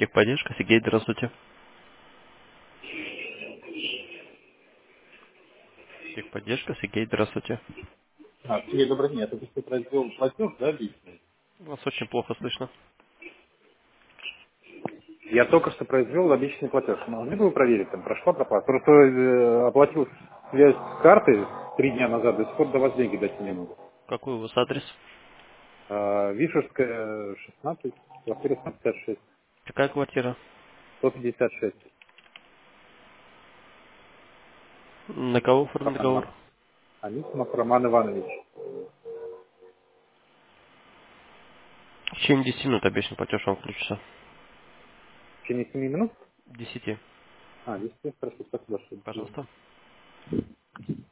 Техподдержка, Сергей, здравствуйте. Техподдержка, Сергей, здравствуйте. Сергей, добрый день. Я только что произвел платеж, да, личный? Вас очень плохо слышно. Я только что произвел личный платеж. Могли бы вы проверить, там прошла проплата? Просто оплатил связь с карты 3 дня назад, до сих пор до вас деньги дойти не могу. Какой у вас адрес? Вишерская, 16, квартира 156, Какая квартира? 156. На кого оформлен договор? Анисимов Роман Иванович. В течение 10 минут обещан платеж вам включится. В течение 7 минут? 10. 10, хорошо, спасибо большое. До свидания. Пожалуйста.